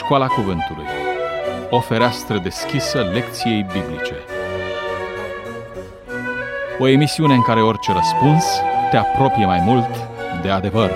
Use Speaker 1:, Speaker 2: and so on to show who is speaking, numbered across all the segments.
Speaker 1: Școala Cuvântului, o fereastră deschisă lecției biblice. O emisiune în care orice răspuns te apropie mai mult de adevăr.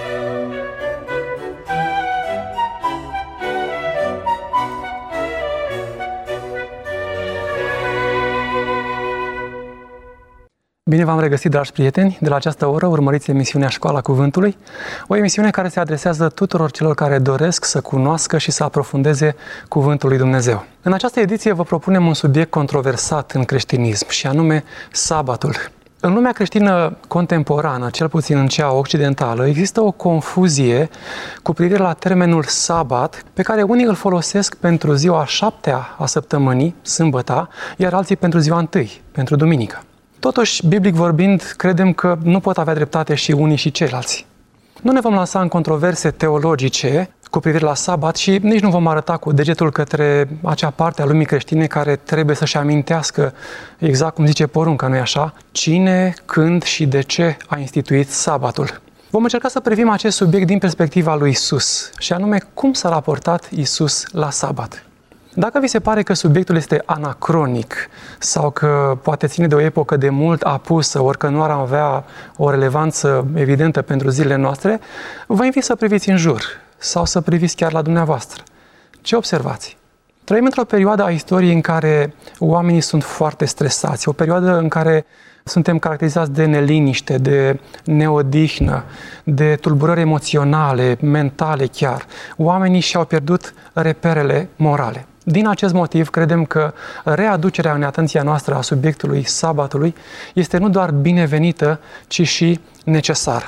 Speaker 2: Bine v-am regăsit, dragi prieteni! De la această oră urmăriți emisiunea Școala Cuvântului, o emisiune care se adresează tuturor celor care doresc să cunoască și să aprofundeze Cuvântul lui Dumnezeu. În această ediție vă propunem un subiect controversat în creștinism, și anume sabatul. În lumea creștină contemporană, cel puțin în cea occidentală, există o confuzie cu privire la termenul sabat, pe care unii îl folosesc pentru ziua a 7-a a săptămânii, sâmbăta, iar alții pentru ziua 1, pentru duminică. Totuși, biblic vorbind, credem că nu pot avea dreptate și unii și ceilalți. Nu ne vom lansa în controverse teologice cu privire la sabat și nici nu vom arăta cu degetul către acea parte a lumii creștine care trebuie să-și amintească, exact cum zice porunca, nu-i așa? Cine, când și de ce a instituit sabatul. Vom încerca să privim acest subiect din perspectiva lui Isus, și anume cum s-a raportat Isus la sabat. Dacă vi se pare că subiectul este anacronic sau că poate ține de o epocă de mult apusă, ori că nu ar avea o relevanță evidentă pentru zilele noastre, vă invit să priviți în jur sau să priviți chiar la dumneavoastră. Ce observați? Trăim într-o perioadă a istoriei în care oamenii sunt foarte stresați, o perioadă în care suntem caracterizați de neliniște, de neodihnă, de tulburări emoționale, mentale chiar. Oamenii și-au pierdut reperele morale. Din acest motiv, credem că readucerea în atenția noastră a subiectului sabatului este nu doar binevenită, ci și necesară.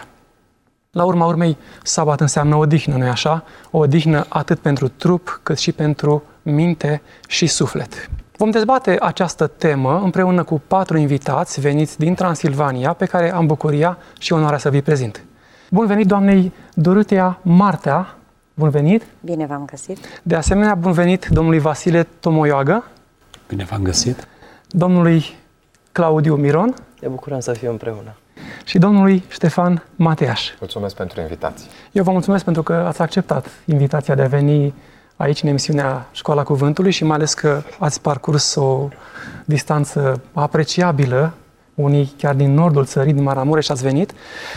Speaker 2: La urma urmei, sabat înseamnă odihnă, nu-i așa? O odihnă atât pentru trup, cât și pentru minte și suflet. Vom dezbate această temă împreună cu 4 invitați veniți din Transilvania, pe care am bucuria și onoarea să vi prezint. Bun venit doamnei Dorotea Martea. Bun venit!
Speaker 3: Bine v-am găsit!
Speaker 2: De asemenea, bun venit domnului Vasile Tomoioagă.
Speaker 4: Bine v-am găsit!
Speaker 2: Domnului Claudiu Miron.
Speaker 5: Ne bucurăm să fim împreună.
Speaker 2: Și domnului Ștefan Mateaș.
Speaker 6: Mulțumesc pentru invitație.
Speaker 2: Eu vă mulțumesc pentru că ați acceptat invitația de a veni aici în emisiunea Școala Cuvântului și mai ales că ați parcurs o distanță apreciabilă, unii chiar din nordul țării, din Maramureș ați venit,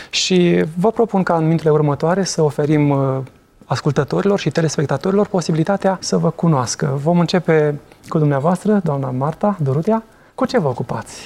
Speaker 2: și vă propun ca în minutele următoare să oferim ascultătorilor și telespectatorilor posibilitatea să vă cunoască. Vom începe cu dumneavoastră, doamna Marta, Dorotea. Cu ce vă ocupați?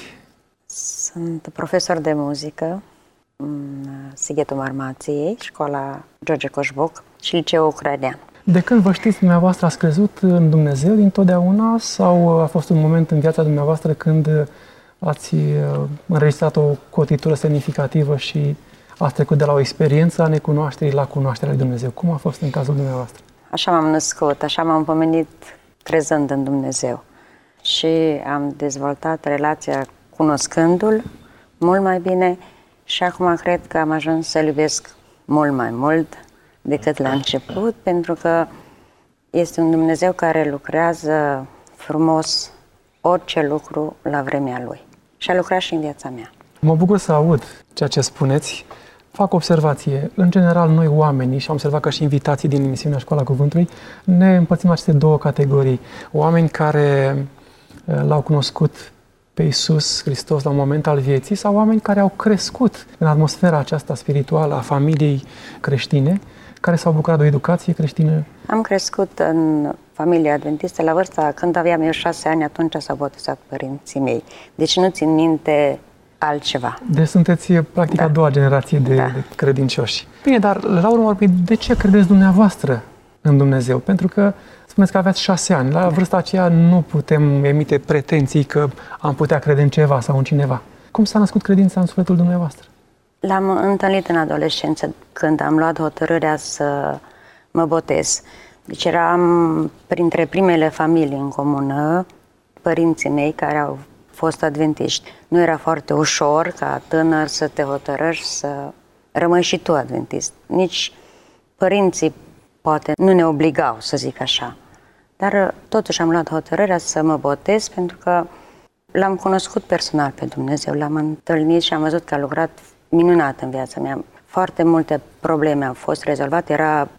Speaker 3: Sunt profesor de muzică în Sighetul Marmației, școala George Coșbuc și liceul ucrainean.
Speaker 2: De când vă știți dumneavoastră, ați crezut în Dumnezeu dintotdeauna sau a fost un moment în viața dumneavoastră când ați înregistrat o cotitură semnificativă și ați trecut de la o experiență a necunoașterii la cunoașterea lui Dumnezeu? Cum a fost în cazul dumneavoastră?
Speaker 3: Așa m-am născut, așa m-am pomenit crezând în Dumnezeu și am dezvoltat relația cunoscându-L mult mai bine și acum cred că am ajuns să-L iubesc mult mai mult decât la început, pentru că este un Dumnezeu care lucrează frumos orice lucru la vremea Lui. Și a lucrat și în viața mea.
Speaker 2: Mă bucur să aud ceea ce spuneți. Fac observație. În general, noi oamenii, și am observat că și invitații din emisiunea Școala Cuvântului, ne împărțim aceste două categorii. Oameni care L-au cunoscut pe Iisus Hristos la un moment al vieții sau oameni care au crescut în atmosfera aceasta spirituală a familiei creștine, care s-au bucurat de o educație creștină?
Speaker 3: Am crescut în familia adventistă. La vârsta când aveam eu 6 ani, atunci s-au botezat părinții mei. Deci nu țin minte altceva.
Speaker 2: Deci sunteți practic a doua generație de credincioși. Bine, dar la urmă, de ce credeți dumneavoastră în Dumnezeu? Pentru că spuneți că aveați 6 ani. La vârsta aceea nu putem emite pretenții că am putea crede în ceva sau în cineva. Cum s-a născut credința în sufletul dumneavoastră?
Speaker 3: L-am întâlnit în adolescență când am luat hotărârea să mă botez. Deci eram printre primele familii în comună, părinții mei care au fost adventiști. Nu era foarte ușor ca tânăr să te hotărăști să rămâi și tu adventist. Nici părinții poate nu ne obligau, să zic așa. Dar totuși am luat hotărârea să mă botez pentru că l-am cunoscut personal pe Dumnezeu, l-am întâlnit și am văzut că a lucrat minunat în viața mea. Foarte multe probleme au fost rezolvate, era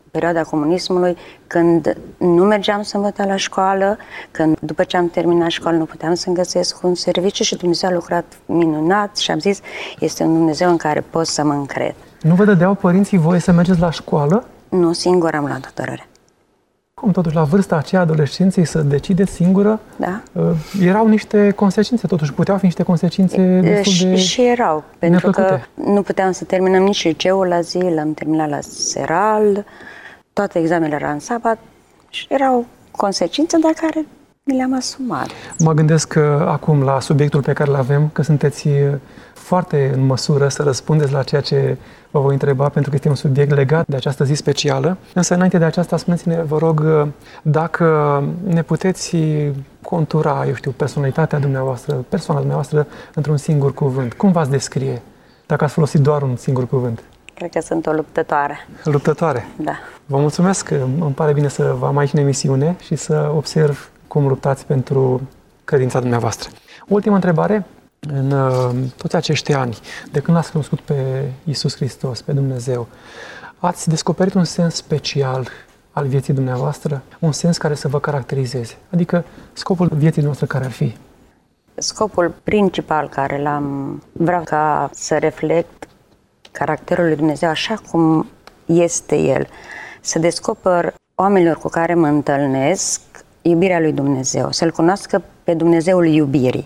Speaker 3: perioada comunismului, când nu mergeam sâmbătă la școală, când după ce am terminat școală nu puteam să-mi găsesc un serviciu și Dumnezeu a lucrat minunat și am zis, este un Dumnezeu în care pot să mă încred.
Speaker 2: Nu vă dădeau părinții voie să mergeți la școală?
Speaker 3: Nu, singur am luat hotărâre.
Speaker 2: Cum totuși la vârsta aceea adolescenței să decideți singură?
Speaker 3: Da.
Speaker 2: Erau niște consecințe, totuși puteau fi niște consecințe destul de
Speaker 3: Și erau, pentru
Speaker 2: neplăcute.
Speaker 3: că nu puteam să terminăm nici liceul la zi, l-am terminat la seral, toate examenele erau în sabat și erau consecințe, dar care mi le-am asumat.
Speaker 2: Mă gândesc acum la subiectul pe care îl avem, că sunteți foarte în măsură să răspundeți la ceea ce vă voi întreba, pentru că este un subiect legat de această zi specială. Însă, înainte de aceasta, spuneți-ne, vă rog, dacă ne puteți contura, eu știu, personalitatea dumneavoastră, persoana dumneavoastră, într-un singur cuvânt. Cum v-ați descrie, dacă ați folosit doar un singur cuvânt?
Speaker 3: Cred că sunt o luptătoare.
Speaker 2: Luptătoare.
Speaker 3: Da.
Speaker 2: Vă mulțumesc, îmi pare bine să vă am aici în emisiune și să observ cum luptați pentru credința dumneavoastră. Ultima întrebare. În toți acești ani, de când l-ați cunoscut pe Iisus Hristos, pe Dumnezeu, ați descoperit un sens special al vieții dumneavoastră? Un sens care să vă caracterizeze? Adică scopul vieții noastre care ar fi?
Speaker 3: Scopul principal care vreau ca să reflect caracterul lui Dumnezeu așa cum este El. Să descoper oamenilor cu care mă întâlnesc iubirea lui Dumnezeu, să-L cunoască pe Dumnezeul iubirii.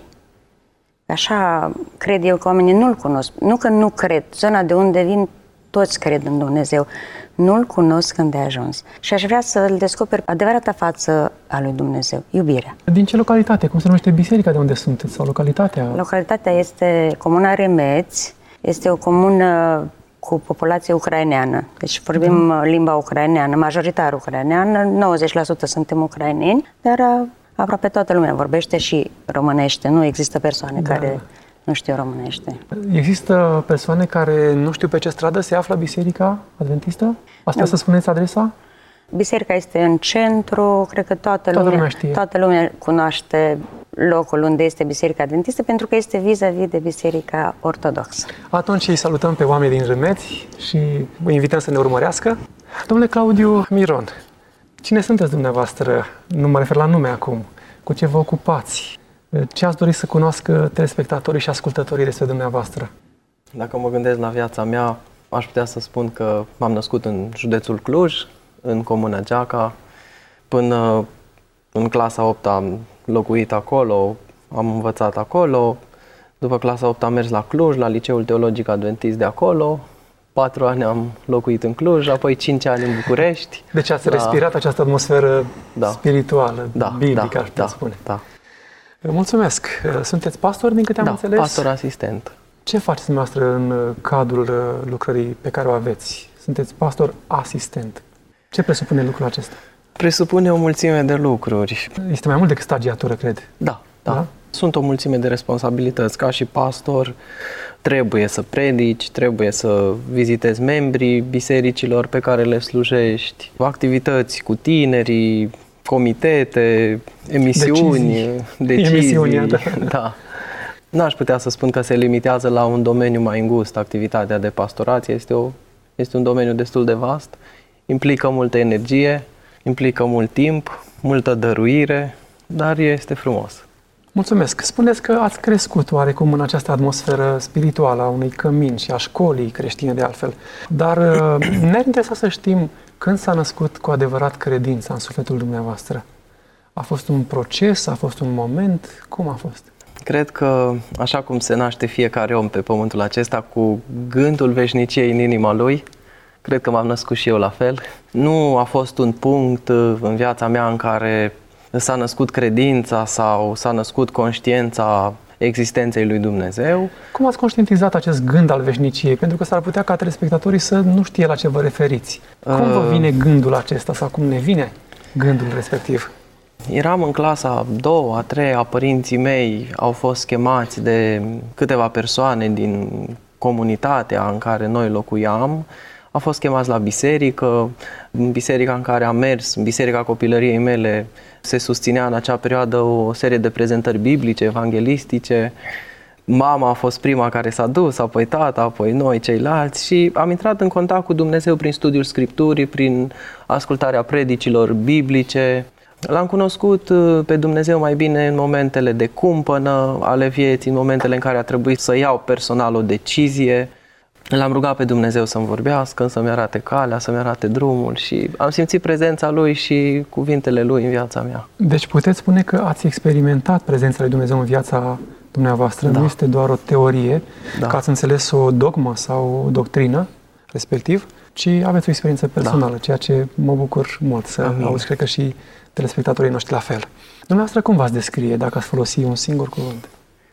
Speaker 3: Așa cred eu că oamenii nu-L cunosc. Nu că nu cred, zona de unde vin, toți cred în Dumnezeu. Nu-L cunosc îndeajuns. Și aș vrea să-L descoper adevărata față a lui Dumnezeu, iubirea.
Speaker 2: Din ce localitate? Cum se numește biserica de unde sunteți? Sau localitatea?
Speaker 3: Localitatea este comuna Remeți, este o comună cu populație ucraineană. Deci vorbim limba ucraineană, majoritar ucraineană, 90% suntem ucraineni, dar aproape toată lumea vorbește și românește. Nu există persoane care nu știu românește.
Speaker 2: Există persoane care nu știu pe ce stradă se află Biserica Adventistă? Asta să spuneți adresa?
Speaker 3: Biserica este în centru, cred că toată lumea
Speaker 2: știe.
Speaker 3: Toată lumea cunoaște locul unde este Biserica Adventistă, pentru că este vis-a-vis de Biserica Ortodoxă.
Speaker 2: Atunci îi salutăm pe oamenii din Remeți și vă invităm să ne urmărească. Domnule Claudiu Miron, cine sunteți dumneavoastră? Nu mă refer la nume acum. Cu ce vă ocupați? Ce ați dori să cunoască telespectatorii și ascultătorii despre dumneavoastră?
Speaker 4: Dacă mă gândesc la viața mea, aș putea să spun că m-am născut în județul Cluj, în comuna Geaca. Până în clasa 8 am locuit acolo, am învățat acolo. După clasa 8 am mers la Cluj, la Liceul Teologic Adventist de acolo. 4 ani am locuit în Cluj, apoi 5 ani în București.
Speaker 2: Deci ați respirat această atmosferă spirituală, biblică, aș putea spune.
Speaker 4: Da.
Speaker 2: Mulțumesc. Sunteți pastor, din câte am înțeles?
Speaker 4: Pastor asistent.
Speaker 2: Ce faceți dumneavoastră în cadrul lucrării pe care o aveți? Sunteți pastor asistent. Ce presupune lucrul acesta?
Speaker 4: Presupune o mulțime de lucruri.
Speaker 2: Este mai mult decât stagiatură, cred.
Speaker 4: Da. Sunt o mulțime de responsabilități. Ca și pastor, trebuie să predici, trebuie să vizitezi membrii bisericilor pe care le slujești, activități cu tinerii, comitete, emisiuni, decizii. Da. N-aș putea să spun că se limitează la un domeniu mai îngust activitatea de pastorație. Este un domeniu destul de vast, implică multă energie, implică mult timp, multă dăruire, dar este frumos.
Speaker 2: Mulțumesc! Spuneți că ați crescut oarecum în această atmosferă spirituală a unui cămin și a școlii creștine de altfel. Dar ne-ar interesa să știm când s-a născut cu adevărat credința în sufletul dumneavoastră. A fost un proces? A fost un moment? Cum a fost?
Speaker 4: Cred că așa cum se naște fiecare om pe pământul acesta cu gândul veșniciei în inima lui, cred că m-am născut și eu la fel. Nu a fost un punct în viața mea în care s-a născut credința sau s-a născut conștiința existenței lui Dumnezeu.
Speaker 2: Cum ați conștientizat acest gând al veșniciei? Pentru că s-ar putea ca telespectatorii să nu știe la ce vă referiți. Cum vă vine gândul acesta sau cum ne vine gândul respectiv?
Speaker 4: Eram în clasa a 2-a, a 3-a, părinții mei au fost chemați de câteva persoane din comunitatea în care noi locuiam. Au fost chemați la biserică, în biserica în care am mers, în biserica copilăriei mele, se susținea în acea perioadă o serie de prezentări biblice, evanghelistice. Mama a fost prima care s-a dus, apoi tata, apoi noi ceilalți și am intrat în contact cu Dumnezeu prin studiul Scripturii, prin ascultarea predicilor biblice. L-am cunoscut pe Dumnezeu mai bine în momentele de cumpănă ale vieții, în momentele în care a trebuit să iau personal o decizie. L-am rugat pe Dumnezeu să-mi vorbească, să-mi arate calea, să-mi arate drumul și am simțit prezența Lui și cuvintele Lui în viața mea.
Speaker 2: Deci puteți spune că ați experimentat prezența lui Dumnezeu în viața dumneavoastră,
Speaker 4: Da.
Speaker 2: nu este doar o teorie,
Speaker 4: Da.
Speaker 2: că ați înțeles o dogmă sau o doctrină, respectiv, ci aveți o experiență personală, ceea ce mă bucur mult să
Speaker 4: Amin.
Speaker 2: auzi, cred că și telespectatorii noștri la fel. Dumneavoastră, cum v-ați descrie dacă ați folosi un singur cuvânt?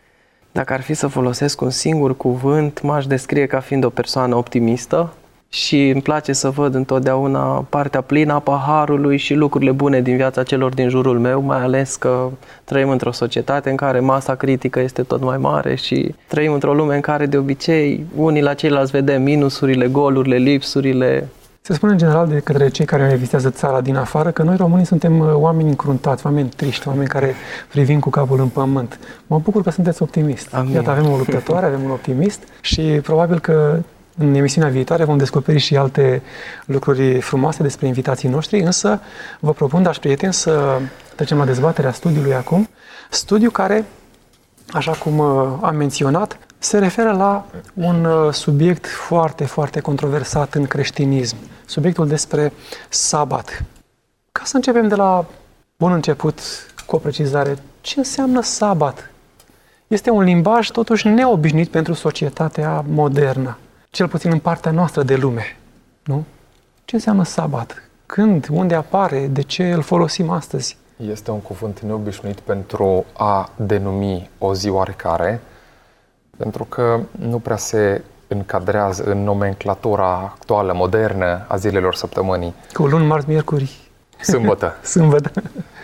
Speaker 4: Dacă ar fi să folosesc un singur cuvânt, m-aș descrie ca fiind o persoană optimistă și îmi place să văd întotdeauna partea plină a paharului și lucrurile bune din viața celor din jurul meu, mai ales că trăim într-o societate în care masa critică este tot mai mare și trăim într-o lume în care de obicei unii la ceilalți vedem minusurile, golurile, lipsurile.
Speaker 2: Se spune în general de către cei care vizitează țara din afară că noi românii suntem oameni încruntați, oameni triști, oameni care privim cu capul în pământ. Mă bucur că sunteți optimist.
Speaker 4: Amin.
Speaker 2: Iată, avem o luptătoare, avem un optimist și probabil că în emisiunea viitoare vom descoperi și alte lucruri frumoase despre invitații noștri, însă vă propun, dragi prieteni, să trecem la dezbaterea studiului acum. Studiu care, așa cum am menționat, se referă la un subiect foarte, foarte controversat în creștinism. Subiectul despre sabat. Ca să începem de la bun început cu o precizare, ce înseamnă sabat? Este un limbaj totuși neobișnuit pentru societatea modernă, cel puțin în partea noastră de lume, nu? Ce înseamnă sabat? Când, unde apare, de ce îl folosim astăzi?
Speaker 5: Este un cuvânt neobișnuit pentru a denumi o zi oarecare, pentru că nu prea se încadrează în nomenclatura actuală, modernă, a zilelor săptămânii.
Speaker 2: Cu luni, marți, miercuri,
Speaker 5: Sâmbătă.
Speaker 2: sâmbătă.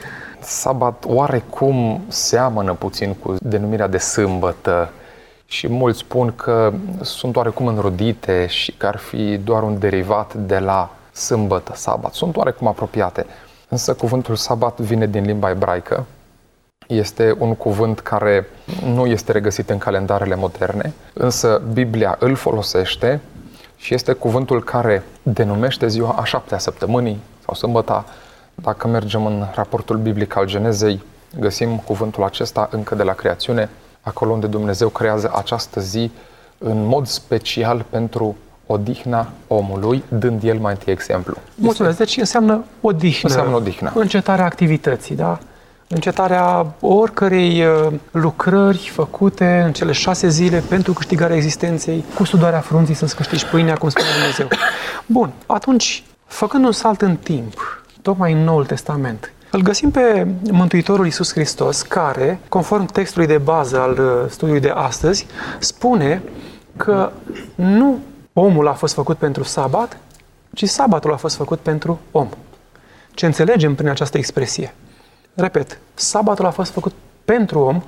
Speaker 5: Sabat oarecum seamănă puțin cu denumirea de sâmbătă și mulți spun că sunt oarecum înrodite și că ar fi doar un derivat de la sâmbătă, sabat. Sunt oarecum apropiate. Însă cuvântul sabat vine din limba ebraică. Este un cuvânt care nu este regăsit în calendarele moderne, însă Biblia îl folosește și este cuvântul care denumește ziua a 7-a săptămânii sau sâmbăta. Dacă mergem în raportul biblic al Genezei, găsim cuvântul acesta încă de la creațiune, acolo unde Dumnezeu creează această zi în mod special pentru odihna omului, dând el mai întâi exemplu.
Speaker 2: Mulțumesc. Deci înseamnă odihnă.
Speaker 5: Înseamnă odihnă.
Speaker 2: Încetarea activității, da? Încetarea oricărei lucrări făcute în cele 6 zile pentru câștigarea existenței, cu sudarea frunții să-ți câștigi pâinea, cum spune Dumnezeu. Bun, atunci, făcând un salt în timp, tocmai în Noul Testament, îl găsim pe Mântuitorul Iisus Hristos, care, conform textului de bază al studiului de astăzi, spune că nu omul a fost făcut pentru sabat, ci sabatul a fost făcut pentru om. Ce înțelegem prin această expresie? Repet, sabatul a fost făcut pentru om,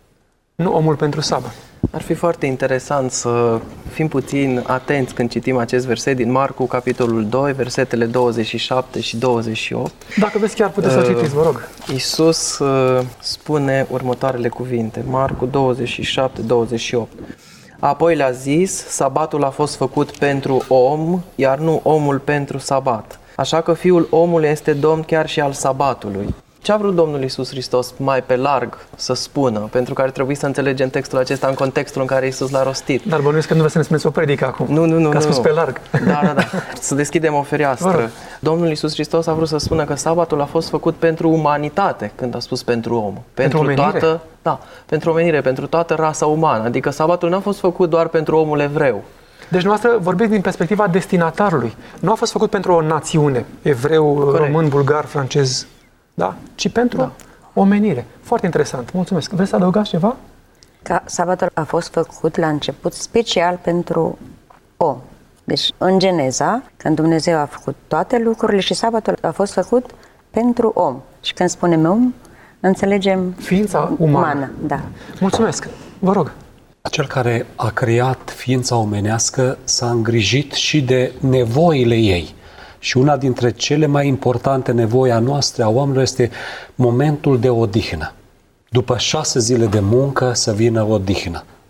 Speaker 2: nu omul pentru sabat.
Speaker 4: Ar fi foarte interesant să fim puțin atenți când citim acest verset din Marcu, capitolul 2, versetele 27 și 28.
Speaker 2: Dacă veți, chiar puteți să citiți, vă rog.
Speaker 4: Iisus spune următoarele cuvinte, Marcu 27, 28. Apoi le-a zis, sabatul a fost făcut pentru om, iar nu omul pentru sabat. Așa că Fiul omului este Domn chiar și al sabatului. Ce a vrut Domnul Iisus Hristos mai pe larg să spună? Pentru că ar trebui să înțelegem textul acesta în contextul în care Iisus l-a rostit.
Speaker 2: Dar bănuiesc că nu vreți să ne spuneți o predică acum.
Speaker 4: Nu.
Speaker 2: Că a spus pe larg.
Speaker 4: Da. Să deschidem o fereastră. Domnul Iisus Hristos a vrut să spună că sabatul a fost făcut pentru umanitate, când a spus pentru om.
Speaker 2: Pentru omenire?
Speaker 4: Pentru omenire, pentru toată rasa umană. Adică sabatul n-a fost făcut doar pentru omul evreu.
Speaker 2: Deci noastră vorbiți din perspectiva destinatarului. Nu a fost făcut pentru o națiune, evreu, român, bulgar, francez, da? Ci pentru omenire. Foarte interesant. Mulțumesc. Vreți să adăugați ceva?
Speaker 3: Că sabatul a fost făcut la început special pentru om. Deci, în Geneza, când Dumnezeu a făcut toate lucrurile și sabatul a fost făcut pentru om. Și când spunem om, înțelegem
Speaker 2: Ființa umană.
Speaker 3: Da.
Speaker 2: Mulțumesc. Vă rog.
Speaker 6: Cel care a creat ființa omenească s-a îngrijit și de nevoile ei. Și una dintre cele mai importante nevoi a noastre, a oamenilor, este momentul de odihnă. După 6 zile de muncă să vină odihnă.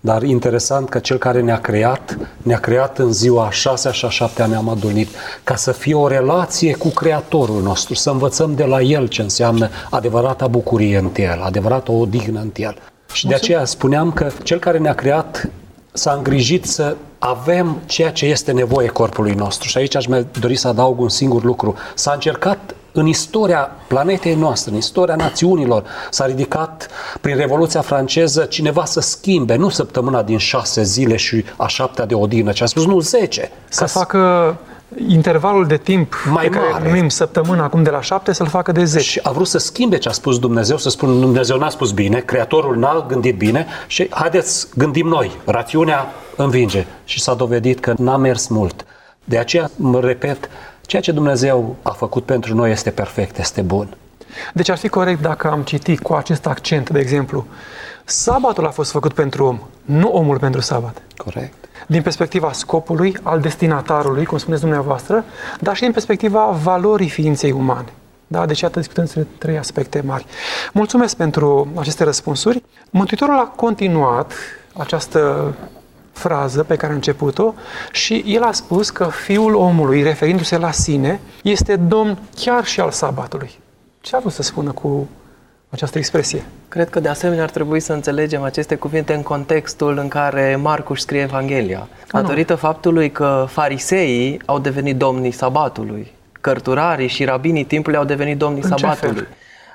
Speaker 6: Dar interesant că Cel care ne-a creat în ziua a 6-a și a 7-a ne-am adunit ca să fie o relație cu Creatorul nostru, să învățăm de la El ce înseamnă adevărata bucurie în El, adevărata odihnă în El. Și de aceea spuneam că Cel care ne-a creat s-a îngrijit să avem ceea ce este nevoie corpului nostru. Și aici aș mai dori să adaug un singur lucru. S-a încercat în istoria planetei noastre, în istoria națiunilor, s-a ridicat prin Revoluția franceză cineva să schimbe, nu săptămâna din 6 zile și a 7-a de odihnă, ci a spus nu 10.
Speaker 2: Să facă intervalul de timp
Speaker 6: mai
Speaker 2: pe care
Speaker 6: mare.
Speaker 2: numim săptămâna acum de la 7 să-l facă de 10.
Speaker 6: Și a vrut să schimbe ce a spus Dumnezeu, să spună Dumnezeu n-a spus bine, Creatorul n-a gândit bine și haideți gândim noi, rațiunea învinge. Și s-a dovedit că n-a mers mult. De aceea, mă repet, ceea ce Dumnezeu a făcut pentru noi este perfect, este bun.
Speaker 2: Deci ar fi corect dacă am citit cu acest accent, de exemplu, sabatul a fost făcut pentru om, nu omul pentru sabat.
Speaker 6: Corect.
Speaker 2: Din perspectiva scopului, al destinatarului, cum spuneți dumneavoastră, dar și din perspectiva valorii ființei umane. Da? Deci, iată, discutăm despre 3 aspecte mari. Mulțumesc pentru aceste răspunsuri. Mântuitorul a continuat această frază pe care a început-o și el a spus că Fiul omului, referindu-se la sine, este Domn chiar și al sabatului. Ce a vrut să spună cu această expresie?
Speaker 4: Cred că de asemenea ar trebui să înțelegem aceste cuvinte în contextul în care Marcu își scrie Evanghelia. Datorită faptului că fariseii au devenit domnii sabatului, cărturarii și rabinii timpului au devenit domnii
Speaker 2: În ce
Speaker 4: sabatului.
Speaker 2: fel?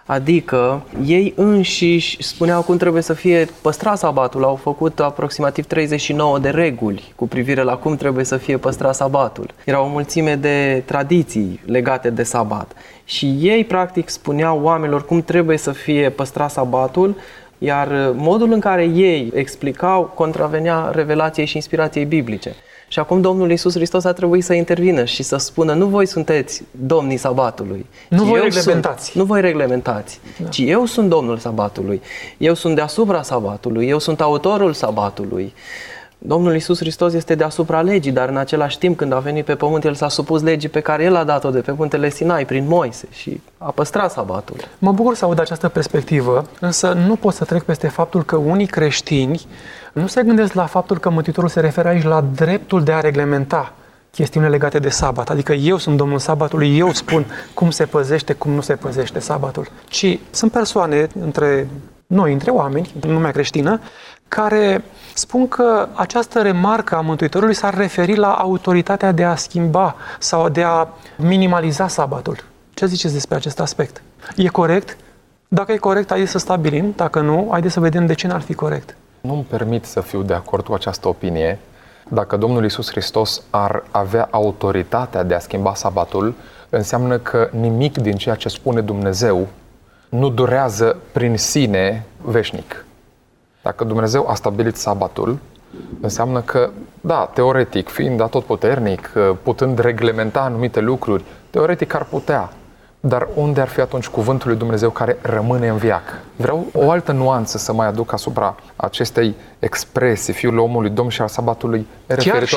Speaker 4: Adică ei înșiși spuneau cum trebuie să fie păstrat sabatul, au făcut aproximativ 39 de reguli cu privire la cum trebuie să fie păstrat sabatul. Era o mulțime de tradiții legate de sabat și ei practic spuneau oamenilor cum trebuie să fie păstrat sabatul, iar modul în care ei explicau contravenea revelației și inspirației biblice. Și acum Domnul Iisus Hristos a trebuit să intervină și să spună nu voi sunteți domnii sabatului.
Speaker 2: Nu voi
Speaker 4: eu
Speaker 2: reglementați.
Speaker 4: Nu voi reglementați, ci eu sunt Domnul sabatului. Eu sunt deasupra sabatului, eu sunt autorul sabatului. Domnul Iisus Hristos este deasupra legii, dar în același timp când a venit pe pământ, El s-a supus legii pe care El a dat-o de pe muntele Sinai prin Moise și a păstrat sabatul.
Speaker 2: Mă bucur să aud această perspectivă, însă nu pot să trec peste faptul că unii creștini nu se gândesc la faptul că Mântuitorul se referă aici la dreptul de a reglementa chestiuni legate de sabat. Adică eu sunt Domnul sabatului, eu spun cum se păzește, cum nu se păzește sabatul. Ci sunt persoane între noi, între oameni, în lumea creștină, care spun că această remarcă a Mântuitorului s-ar referi la autoritatea de a schimba sau de a minimaliza sabatul. Ce ziceți despre acest aspect? E corect? Dacă e corect, haideți să stabilim. Dacă nu, haideți să vedem de ce n-ar fi corect.
Speaker 5: Nu-mi permit să fiu de acord cu această opinie. Dacă Domnul Iisus Hristos ar avea autoritatea de a schimba sabatul, înseamnă că nimic din ceea ce spune Dumnezeu nu durează prin sine veșnic. Dacă Dumnezeu a stabilit sabatul, înseamnă că, da, teoretic, fiind atotputernic, putând reglementa anumite lucruri, teoretic ar putea. Dar unde ar fi atunci cuvântul lui Dumnezeu care rămâne în veac? Vreau o altă nuanță să mai aduc asupra acestei expresii, Fiul omului, Domn și al sabatului, chiar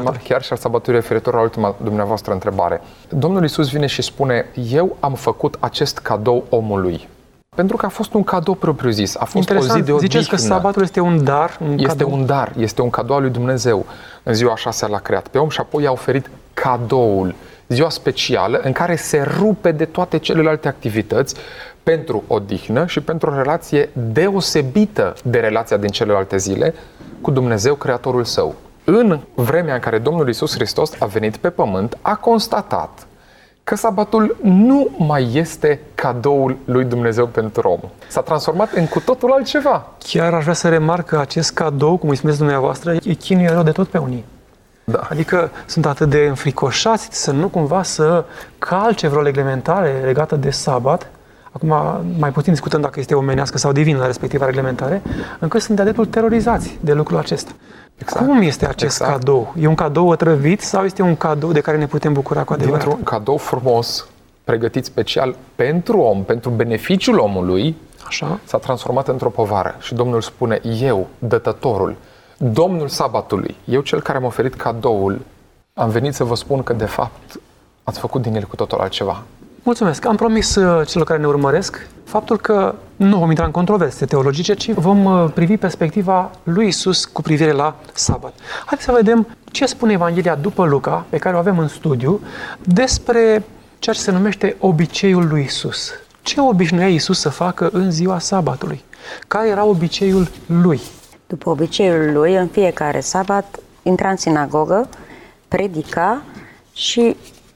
Speaker 5: și al sabatului, referitor la ultima dumneavoastră întrebare. Domnul Iisus vine și spune, eu am făcut acest cadou omului. Pentru că a fost un cadou propriu-zis, a fost
Speaker 2: interesant,
Speaker 5: o zi de odihnă.
Speaker 2: Ziceți că sabatul este un dar,
Speaker 5: un dar, este un cadou al lui Dumnezeu. În ziua a 6-a l-a creat pe om și apoi i-a oferit cadoul, ziua specială în care se rupe de toate celelalte activități pentru odihnă și pentru o relație deosebită de relația din celelalte zile cu Dumnezeu, Creatorul Său. În vremea în care Domnul Iisus Hristos a venit pe pământ, a constatat că sabatul nu mai este cadoul lui Dumnezeu pentru om. S-a transformat în cu totul altceva.
Speaker 2: Chiar aș vrea să remarc că acest cadou, cum îi spuneți dumneavoastră, e chinuie rău de tot pe unii.
Speaker 5: Da.
Speaker 2: Adică sunt atât de înfricoșați să nu cumva să calce vreo reglementare legată de sabat. Acum mai puțin discutăm dacă este omenească sau divină la respectiva reglementare, încât sunt de-a dreptul terorizați de lucrul acesta. Exact. Cum este acest cadou? E un cadou otrăvit sau este un cadou de care ne putem bucura cu adevărat?
Speaker 5: Dintr-un cadou frumos, pregătit special pentru om, pentru beneficiul omului,
Speaker 2: așa,
Speaker 5: s-a transformat într-o povară. Și Domnul spune, eu, dătătorul, Domnul sabatului, eu cel care am oferit cadoul, am venit să vă spun că de fapt ați făcut din el cu totul altceva.
Speaker 2: Mulțumesc. Am promis celor care ne urmăresc faptul că nu vom intra în controverse teologice, ci vom privi perspectiva lui Isus cu privire la sabat. Haideți să vedem ce spune Evanghelia după Luca, pe care o avem în studiu, despre ceea ce se numește obiceiul lui Isus. Ce obișnuia Isus să facă în ziua sabatului? Care era obiceiul lui?
Speaker 3: După obiceiul lui, în fiecare sabat, intra în sinagogă, predica și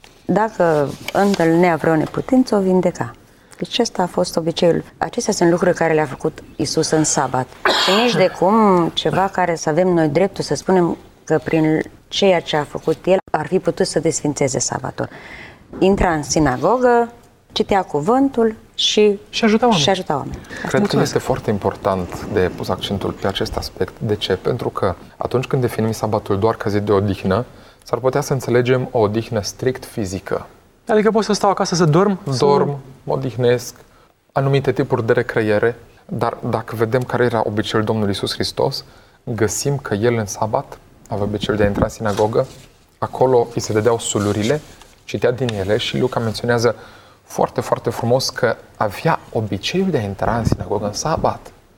Speaker 3: dacă întâlnea vreo neputință, o vindeca. Deci ăsta a fost obiceiul. Acestea sunt lucruri care le-a făcut Isus în sabat. Și nici de cum ceva care să avem noi dreptul să spunem că prin ceea ce a făcut El ar fi putut să desfințeze sabatul. Intra în sinagogă, citea cuvântul și ajuta oamenii.
Speaker 5: Cred că este foarte important de pus accentul pe acest aspect. De ce? Pentru că atunci când definim sabatul doar ca zi de odihnă, s-ar putea să înțelegem o odihnă strict fizică.
Speaker 2: Adică pot să stau acasă să dorm?
Speaker 5: Dorm, mă odihnesc, anumite tipuri de recreiere, dar dacă vedem care era obiceiul Domnului Iisus Hristos, găsim că El în sabat avea obiceiul de a intra în sinagogă, acolo îi se dădeau sulurile, citea din ele și Luca menționează foarte, foarte frumos că avea obiceiul de a intra în sinagogă în sabat.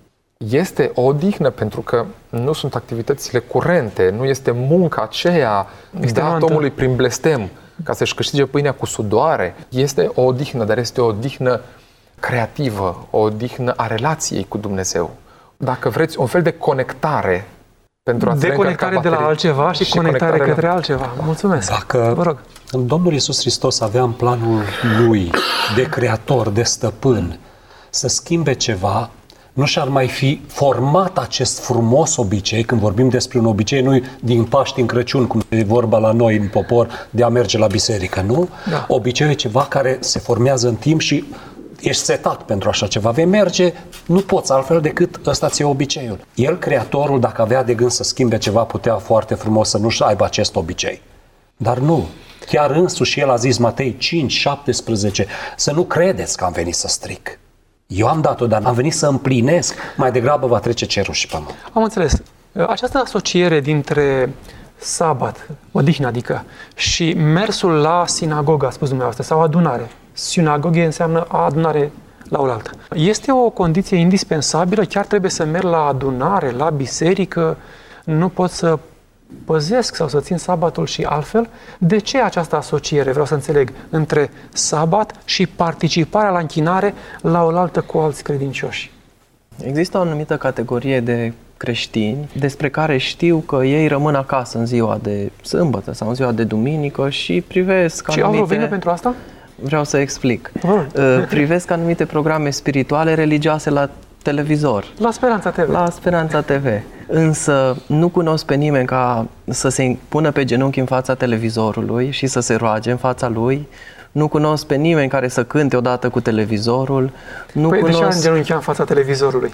Speaker 5: Este o odihnă pentru că nu sunt activitățile curente, nu este munca aceea dată omului prin blestem ca să-și câștige pâinea cu sudoare. Este o odihnă, dar este o odihnă creativă, o odihnă a relației cu Dumnezeu. Dacă vreți, un fel de conectare pentru a
Speaker 2: deconectare de la altceva și conectare către altceva. Mulțumesc.
Speaker 6: Dacă
Speaker 2: vă rog.
Speaker 6: Domnul Iisus Hristos avea în planul Lui de creator, de stăpân, să schimbe ceva, nu și-ar mai fi format acest frumos obicei, când vorbim despre un obicei, nu din Paști în Crăciun, cum e vorba la noi în popor, de a merge la biserică, nu? Da. Obiceiul e ceva care se formează în timp și ești setat pentru așa ceva. Vei merge, nu poți altfel decât ăsta ți-e obiceiul. El, creatorul, dacă avea de gând să schimbe ceva, putea foarte frumos să nu-și aibă acest obicei. Dar nu. Chiar însuși el a zis, Matei 5, 17, să nu credeți că am venit să stric. Eu am dat-o, dar am venit să împlinesc. Mai degrabă va trece cerul și pământ.
Speaker 2: Am înțeles. Această asociere dintre sabat, odihnă adică, și mersul la sinagogă, a spus dumneavoastră, sau adunare. Sinagogă înseamnă adunare la oaltă. Este o condiție indispensabilă? Chiar trebuie să merg la adunare, la biserică? Nu pot să păzesc sau să țin sabatul și altfel? De ce această asociere, vreau să înțeleg, între sabat și participarea la închinare la oaltă cu alți credincioși?
Speaker 4: Există o anumită categorie de creștini despre care știu că ei rămân acasă în ziua de sâmbătă sau în ziua de duminică și privesc
Speaker 2: anumite... Și au o vină pentru asta?
Speaker 4: Vreau să explic. Privesc anumite programe spirituale religioase la televizor.
Speaker 2: La Speranța TV.
Speaker 4: La Speranța TV. Însă nu cunosc pe nimeni ca să se pună pe genunchi în fața televizorului și să se roage în fața lui. Nu cunosc pe nimeni care să cânte odată cu televizorul.
Speaker 2: De ce în genunchi în fața televizorului?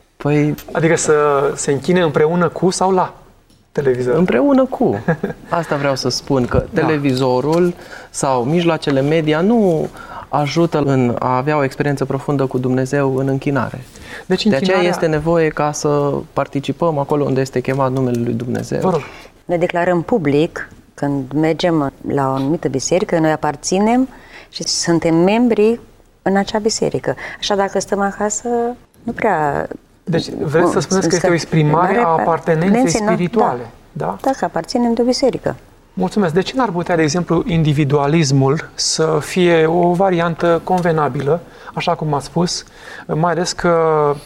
Speaker 2: Adică să se închine împreună cu sau la televizor?
Speaker 4: Împreună cu. Asta vreau să spun, că televizorul sau mijloacele media nu ajută în a avea o experiență profundă cu Dumnezeu în închinare.
Speaker 2: Deci
Speaker 4: de aceea este nevoie ca să participăm acolo unde este chemat numele lui Dumnezeu.
Speaker 3: Ne declarăm public când mergem la o anumită biserică, noi aparținem și suntem membri în acea biserică. Așa dacă stăm acasă, nu prea...
Speaker 2: Deci vreți să spuneți că este o exprimare a apartenenței spirituale?
Speaker 3: Da, că aparținem de o biserică.
Speaker 2: Mulțumesc. De ce n-ar putea, de exemplu, individualismul să fie o variantă convenabilă, așa cum ați spus, mai ales că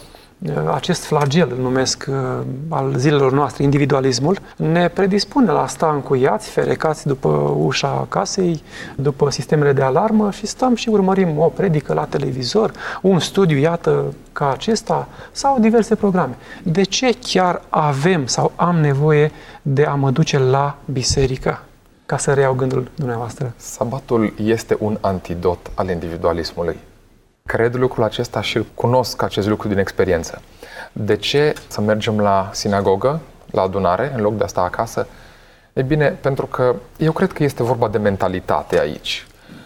Speaker 2: acest flagel, îl numesc, al zilelor noastre, individualismul, ne predispune la a sta încuiați, ferecați după ușa casei, după sistemele de alarmă și stăm și urmărim o predică la televizor, un studiu, iată, ca acesta, sau diverse programe. De ce chiar avem sau am nevoie de a mă duce la biserică? Ca să reiau gândul dumneavoastră.
Speaker 5: Sabatul este un antidot al individualismului. Cred lucrul acesta și cunosc acest lucru din experiență. De ce să mergem la sinagogă, la adunare, în loc de a sta acasă? E bine, pentru că eu cred că este vorba de mentalitate aici.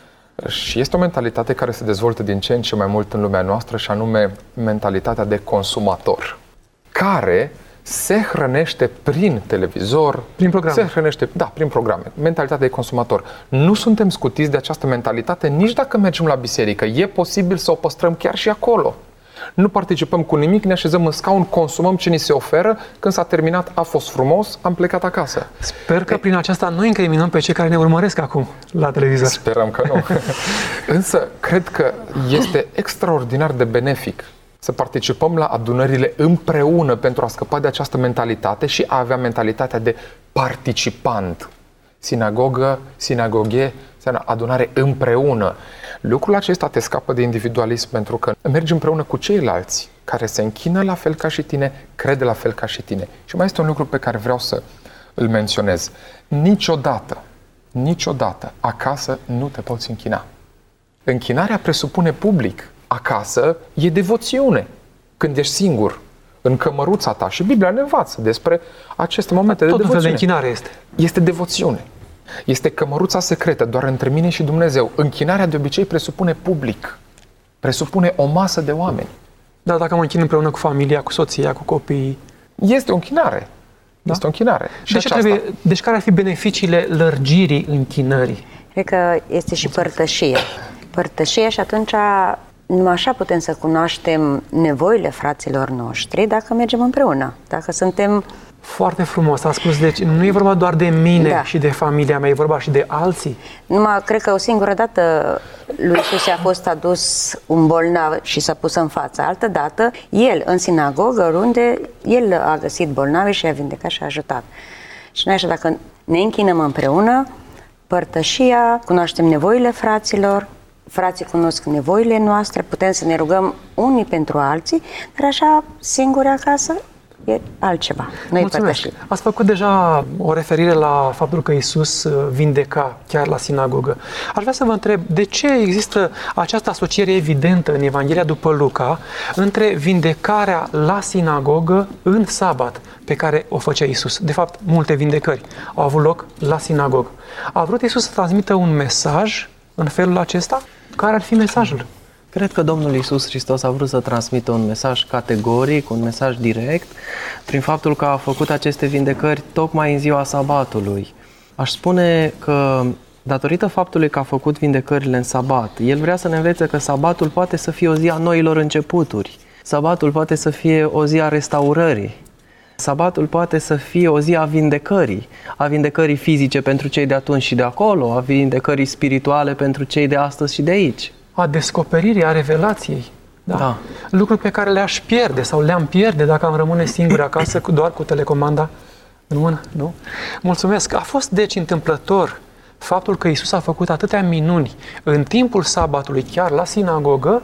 Speaker 5: Și este o mentalitate care se dezvoltă din ce în ce mai mult în lumea noastră, și anume mentalitatea de consumator, care se hrănește prin televizor,
Speaker 2: Prin programe.
Speaker 5: se hrănește, prin programe, mentalitatea de consumator. Nu suntem scutiți de această mentalitate nici dacă mergem la biserică. E posibil să o păstrăm chiar și acolo. Nu participăm cu nimic, ne așezăm în scaun, consumăm ce ni se oferă, când s-a terminat, a fost frumos, am plecat acasă.
Speaker 2: Sper că prin aceasta nu incriminăm pe cei care ne urmăresc acum la televizor.
Speaker 5: Sperăm că nu. Însă, cred că este extraordinar de benefic să participăm la adunările împreună pentru a scăpa de această mentalitate și a avea mentalitatea de participant. Sinagogă, sinagoghe, înseamnă adunare împreună. Lucrul acesta te scapă de individualism pentru că mergi împreună cu ceilalți care se închină la fel ca și tine, crede la fel ca și tine. Și mai este un lucru pe care vreau să îl menționez. Niciodată acasă nu te poți închina. Închinarea presupune public. Acasă e devoțiune. Când ești singur, în cămăruța ta, și Biblia ne învață despre aceste momente de devoțiune.
Speaker 2: Tot un fel de închinare este.
Speaker 5: Este devoțiune. Este cămăruța secretă, doar între mine și Dumnezeu. Închinarea de obicei presupune public. Presupune o masă de oameni.
Speaker 2: Dar dacă mă închin împreună cu familia, cu soția, cu copiii...
Speaker 5: Este o închinare.
Speaker 2: Da?
Speaker 5: Este o închinare. Și
Speaker 2: Deci care ar fi beneficiile lărgirii închinării?
Speaker 3: Cred că este și părtășie. Părtășie și atunci numai așa putem să cunoaștem nevoile fraților noștri dacă mergem împreună. Dacă suntem...
Speaker 2: Foarte frumos, a spus, deci nu e vorba doar de mine și de familia mea, e vorba și de alții.
Speaker 3: Numai, cred că o singură dată lui Iisus i-a fost adus un bolnav și s-a pus în față. Altă dată, el în sinagogă, unde el a găsit bolnavi și i-a vindecat și a ajutat. Și noi așa, dacă ne închinăm împreună, părtășia, cunoaștem nevoile fraților, frații cunosc nevoile noastre, putem să ne rugăm unii pentru alții, dar așa, singuri acasă, e altceva.
Speaker 2: Mulțumesc. Ați făcut deja o referire la faptul că Iisus vindeca chiar la sinagogă. Aș vrea să vă întreb, de ce există această asociere evidentă în Evanghelia după Luca între vindecarea la sinagogă în sabat pe care o făcea Iisus? De fapt, multe vindecări au avut loc la sinagogă. A vrut Iisus să transmită un mesaj în felul acesta? Care ar fi mesajul?
Speaker 4: Cred că Domnul Iisus Hristos a vrut să transmită un mesaj categoric, un mesaj direct, prin faptul că a făcut aceste vindecări tocmai în ziua sabatului. Aș spune că, datorită faptului că a făcut vindecările în sabat, El vrea să ne învețe că sabatul poate să fie o zi a noilor începuturi. Sabatul poate să fie o zi a restaurării. Sabatul poate să fie o zi a vindecării fizice pentru cei de atunci și de acolo, a vindecării spirituale pentru cei de astăzi și de aici.
Speaker 2: A descoperirii, a revelației. Da. Lucruri pe care le-aș pierde sau le-am pierde dacă am rămâne singuri acasă doar cu telecomanda în mână, nu? Mulțumesc. A fost deci întâmplător faptul că Iisus a făcut atâtea minuni în timpul sabatului, chiar la sinagogă,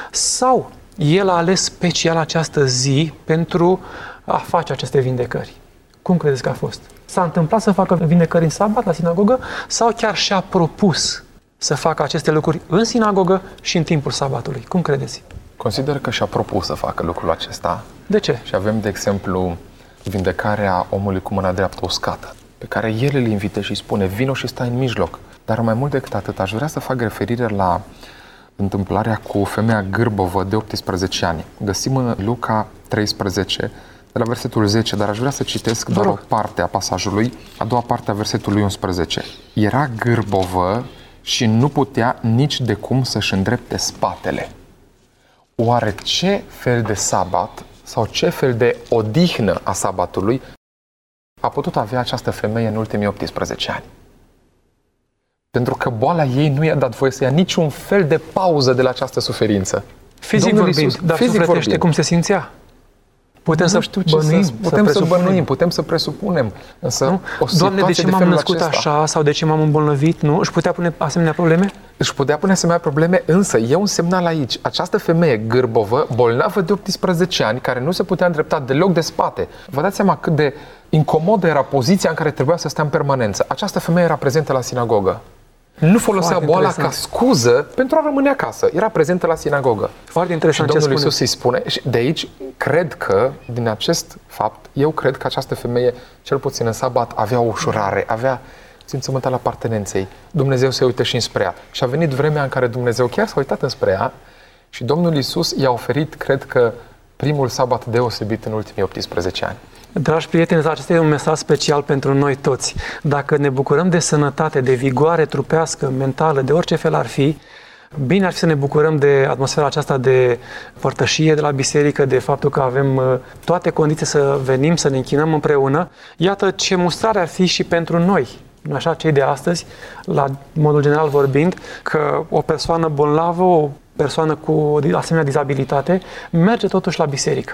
Speaker 2: sau El a ales special această zi pentru a face aceste vindecări? Cum credeți că a fost? S-a întâmplat să facă vindecări în sabat la sinagogă sau chiar și-a propus să facă aceste lucruri în sinagogă și în timpul sabatului? Cum credeți?
Speaker 5: Consider că și-a propus să facă lucrul acesta.
Speaker 2: De ce?
Speaker 5: Și avem, de exemplu, vindecarea omului cu mâna dreaptă uscată, pe care El îl invită și îi spune, vino și stai în mijloc. Dar mai mult decât atât, aș vrea să fac referire la întâmplarea cu femeia gârbovă de 18 ani. Găsim în Luca 13, de la versetul 10, dar aș vrea să citesc doar o parte a pasajului, a doua parte a versetului 11. Era gârbovă și nu putea nici de cum să-și îndrepte spatele. Oare ce fel de sabat sau ce fel de odihnă a sabatului a putut avea această femeie în ultimii 18 ani? Pentru că boala ei nu i-a dat voie să ia niciun fel de pauză de la această suferință.
Speaker 2: Fizic vorbind, dar sufletește cum se simțea? Putem să bănuim,
Speaker 5: putem să presupunem. Însă,
Speaker 2: Doamne, de ce m-am născut așa sau de ce m-am îmbolnăvit? Nu? Își putea pune asemenea probleme?
Speaker 5: Își putea pune asemenea probleme, însă e un semnal aici. Această femeie gârbovă, bolnavă de 18 ani, care nu se putea îndrepta deloc de spate. Vă dați seama cât de incomodă era poziția în care trebuia să stea în permanență. Această femeie era prezentă la sinagogă. Nu folosea boala ca scuză pentru a rămâne acasă. Era prezentă la sinagogă.
Speaker 2: Foarte interesant
Speaker 5: și Domnul Iisus îi spune. Și de aici, cred că, din acest fapt, eu cred că această femeie, cel puțin în sabat, avea o ușurare, avea simțământul al apartenenței. Dumnezeu se uită și înspre ea. Și a venit vremea în care Dumnezeu chiar s-a uitat înspre ea și Domnul Iisus i-a oferit, cred că, primul sabat deosebit în ultimii 18 ani.
Speaker 2: Dragi prieteni, acesta e un mesaj special pentru noi toți. Dacă ne bucurăm de sănătate, de vigoare trupească, mentală, de orice fel ar fi, bine ar fi să ne bucurăm de atmosfera aceasta de părtășie de la biserică, de faptul că avem toate condiții să venim, să ne închinăm împreună. Iată ce mustrare ar fi și pentru noi, nu așa, cei de astăzi, la modul general vorbind, că o persoană bolnavă, o persoană cu o asemenea dizabilitate, merge totuși la biserică.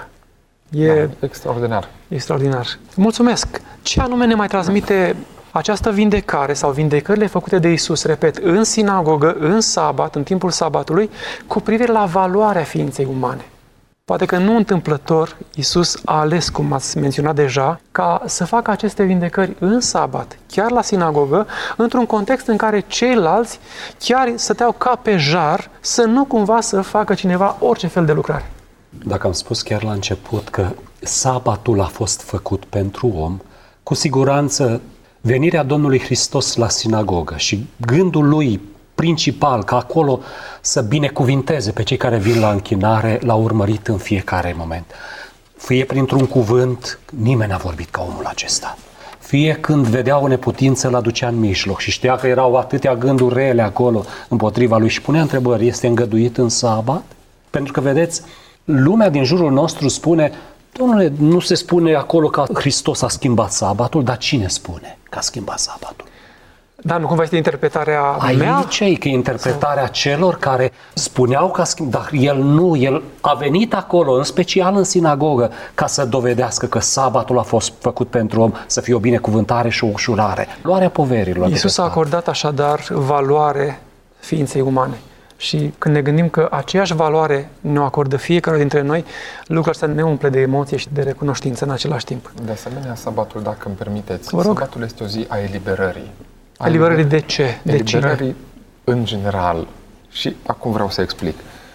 Speaker 2: E
Speaker 5: extraordinar.
Speaker 2: Extraordinar. Mulțumesc! Ce anume ne mai transmite această vindecare sau vindecările făcute de Iisus, repet, în sinagogă, în sabat, în timpul sabatului, cu privire la valoarea ființei umane? Poate că nu întâmplător Iisus a ales, cum ați menționat deja, ca să facă aceste vindecări în sabat, chiar la sinagogă, într-un context în care ceilalți chiar stăteau ca pe jar să nu cumva să facă cineva orice fel de lucrare.
Speaker 6: Dacă am spus chiar la început că sabatul a fost făcut pentru om, cu siguranță venirea Domnului Hristos la sinagogă și gândul lui principal, ca acolo să binecuvinteze pe cei care vin la închinare, l-a urmărit în fiecare moment. Fie printr-un cuvânt, nimeni n-a vorbit ca omul acesta. Fie când vedea o neputință, l-a ducea în mijloc și știa că erau atâtea gânduri rele acolo împotriva lui și punea întrebări, este îngăduit în sabat? Pentru că, vedeți, lumea din jurul nostru spune, Domnule, nu se spune acolo că Hristos a schimbat sabatul, dar cine spune că a schimbat sabatul?
Speaker 2: Dar nu cumva este interpretarea mea?
Speaker 6: Aici e că interpretarea celor care spuneau că a schimbat, dar el a venit acolo, în special în sinagogă, ca să dovedească că sabatul a fost făcut pentru om, să fie o binecuvântare și o ușurare. Luarea poverilor.
Speaker 2: Iisus a acordat așadar valoare ființei umane. Și când ne gândim că aceeași valoare ne-o acordă fiecare dintre noi, lucrul ăsta ne umple de emoție și de recunoștință în același timp.
Speaker 5: De asemenea, sabatul, dacă îmi permiteți,
Speaker 2: vă rog.
Speaker 5: Sabatul este o zi a eliberării.
Speaker 2: Eliberării de ce? De
Speaker 5: eliberării în general. Și acum vreau să explic.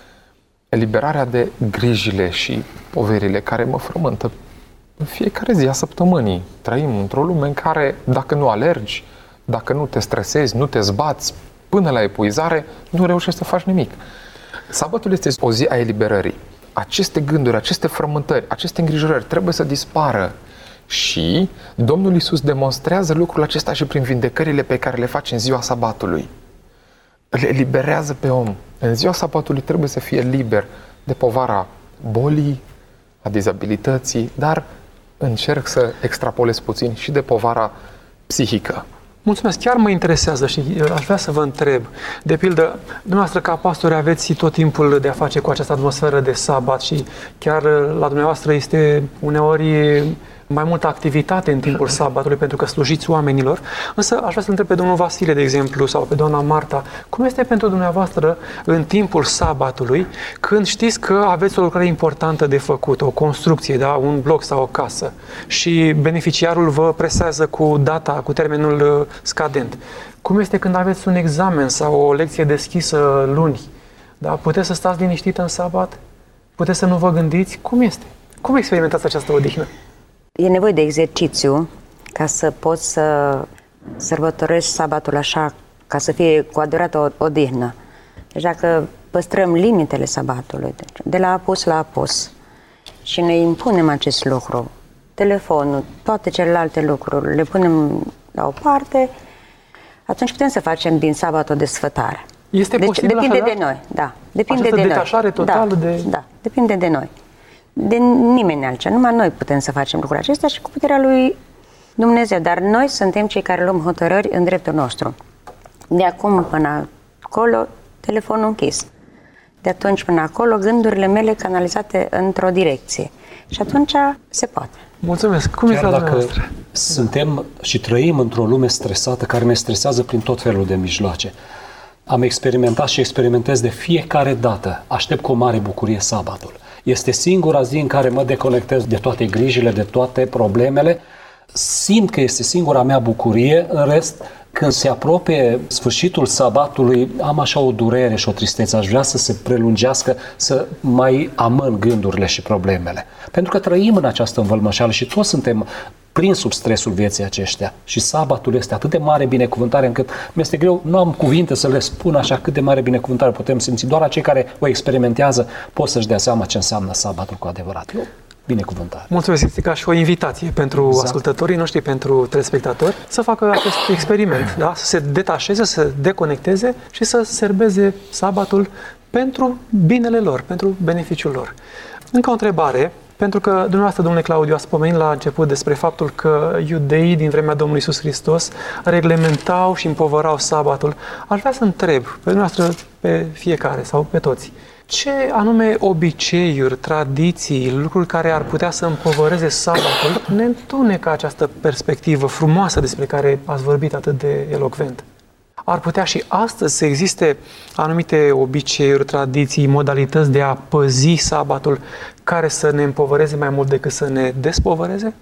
Speaker 5: Eliberarea de grijile și poverile care mă frământă în fiecare zi a săptămânii. Trăim într-o lume în care, dacă nu alergi, dacă nu te stresezi, nu te zbați, până la epuizare, nu reușești să faci nimic. Sabatul este o zi a eliberării. Aceste gânduri, aceste frământări, aceste îngrijorări trebuie să dispară. Și Domnul Iisus demonstrează lucrul acesta și prin vindecările pe care le face în ziua sabatului. Le eliberează pe om. În ziua sabatului trebuie să fie liber de povara bolii, a dizabilității, dar încerc să extrapolez puțin și de povara psihică.
Speaker 2: Mulțumesc, chiar mă interesează și aș vrea să vă întreb. De pildă, dumneavoastră ca pastori aveți tot timpul de a face cu această atmosferă de sabat și chiar la dumneavoastră este uneori mai multă activitate în timpul sabatului pentru că slujiți oamenilor. Însă aș vrea să întreb pe domnul Vasile, de exemplu, sau pe doamna Marta, cum este pentru dumneavoastră în timpul sabatului când știți că aveți o lucrare importantă de făcut, o construcție, da? Un bloc sau o casă și beneficiarul vă presează cu data, cu termenul scadent. Cum este când aveți un examen sau o lecție deschisă luni? Da? Puteți să stați liniștită în sabat? Puteți să nu vă gândiți? Cum este? Cum experimentați această odihnă?
Speaker 3: E nevoie de exercițiu ca să poți să sărbătorești sabatul așa, ca să fie cu adevărat o odihnă. Deci dacă păstrăm limitele sabatului, de la apus la apus, și ne impunem acest lucru, telefonul, toate celelalte lucruri, le punem la o parte, atunci putem să facem din sabat o desfătare.
Speaker 2: Este
Speaker 3: deci,
Speaker 2: posibil
Speaker 3: depinde
Speaker 2: așadar?
Speaker 3: de noi, da. Depinde
Speaker 2: această
Speaker 3: de
Speaker 2: detașare
Speaker 3: noi.
Speaker 2: totală de...
Speaker 3: Da, depinde de noi. De nimeni altceva, numai noi putem să facem lucrul acesta și cu puterea lui Dumnezeu, dar noi suntem cei care luăm hotărâri în dreptul nostru. De acum până acolo, telefonul închis. De atunci până acolo, gândurile mele canalizate într-o direcție. Și atunci se poate.
Speaker 2: Mulțumesc! Cum este la dumneavoastră?
Speaker 6: Suntem și trăim într-o lume stresată, care ne stresează prin tot felul de mijloace. Am experimentat și experimentez de fiecare dată. Aștept cu o mare bucurie sabatul. Este singura zi în care mă deconectez de toate grijile, de toate problemele. Simt că este singura mea bucurie. În rest, când se apropie sfârșitul sabatului, am așa o durere și o tristețe. Aș vrea să se prelungească, să mai amân gândurile și problemele. Pentru că trăim în această învălmășeală și toți suntem prin sub stresul vieții aceștia. Și sabatul este atât de mare binecuvântare încât mi-este greu, nu am cuvinte să le spun așa cât de mare binecuvântare putem simți. Doar cei care o experimentează pot să-și dea seama ce înseamnă sabatul cu adevărat. binecuvântare.
Speaker 2: Mulțumesc, este ca și o invitație pentru ascultătorii noștri, pentru telespectatori, să facă acest experiment, da? Să se detașeze, să se deconecteze și să serbeze sabatul pentru binele lor, pentru beneficiul lor. Încă o întrebare, pentru că dumneavoastră, domnule Claudiu, a spomenit la început despre faptul că iudeii din vremea Domnului Iisus Hristos reglementau și împovărau sabatul. Aș vrea să întreb pe dumneavoastră, pe fiecare sau pe toți, ce anume obiceiuri, tradiții, lucruri care ar putea să împovăreze sabatul ne întunecă această perspectivă frumoasă despre care ați vorbit atât de elocvent? Ar putea și astăzi să existe anumite obiceiuri, tradiții, modalități de a păzi sabatul care să ne împovăreze mai mult decât să ne despovăreze?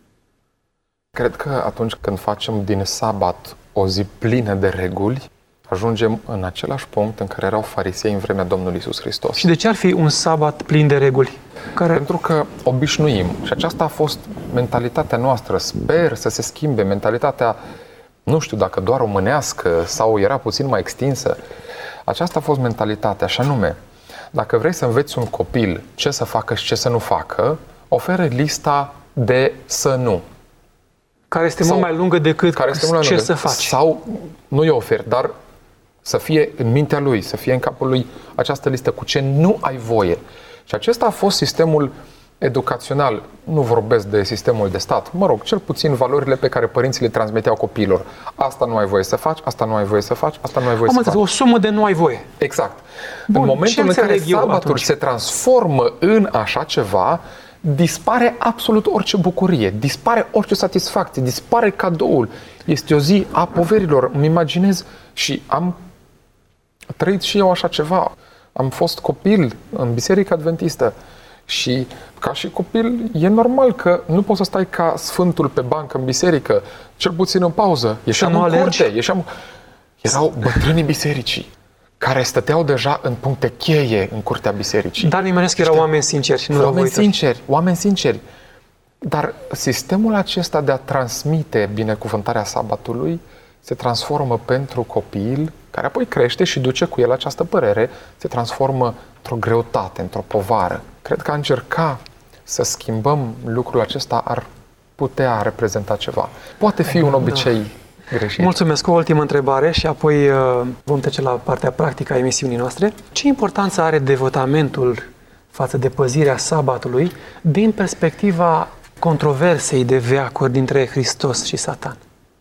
Speaker 5: Cred că atunci când facem din sabat o zi plină de reguli, ajungem în același punct în care erau farisei în vremea Domnului Iisus Hristos.
Speaker 2: Și de ce ar fi un sabat plin de reguli?
Speaker 5: Pentru că obișnuim. Și aceasta a fost mentalitatea noastră. Sper să se schimbe mentalitatea, nu știu dacă doar românească sau era puțin mai extinsă. Aceasta a fost mentalitatea, și anume, dacă vrei să înveți un copil ce să facă și ce să nu facă, oferă lista de să nu.
Speaker 2: Care este mult mai lungă decât ce să faci.
Speaker 5: Sau nu-i ofer, dar să fie în mintea lui, să fie în capul lui această listă cu ce nu ai voie. Și acesta a fost sistemul educațional. Nu vorbesc de sistemul de stat. Mă rog, cel puțin valorile pe care părinții le transmiteau copiilor. Asta nu ai voie să faci, asta nu ai voie să faci, asta nu ai voie să faci.
Speaker 2: O sumă de nu ai voie.
Speaker 5: Exact.
Speaker 2: Bun,
Speaker 5: în momentul în care sabatul se transformă în așa ceva, dispare absolut orice bucurie, dispare orice satisfacție, dispare cadoul. Este o zi a poverilor. Îmi imaginez și am trăit și eu așa ceva. Am fost copil în Biserica Adventistă și ca și copil e normal că nu poți să stai ca sfântul pe bancă în biserică, cel puțin în pauză. Ieșeam în curte, erau bătrânii bisericii care stăteau deja în puncte cheie în curtea bisericii.
Speaker 2: Dar mi-am că erau oameni sinceri și nu
Speaker 5: oameni sinceri. Dar sistemul acesta de a transmite binecuvântarea sabatului se transformă pentru copil, care apoi crește și duce cu el această părere, se transformă într-o greutate, într-o povară. Cred că a încerca să schimbăm lucrul acesta ar putea reprezenta ceva. Poate fi un obicei greșit.
Speaker 2: Mulțumesc. O ultimă întrebare și apoi vom trece la partea practică a emisiunii noastre. Ce importanță are devotamentul față de păzirea sabatului din perspectiva controversei de veacuri dintre Hristos și Satan?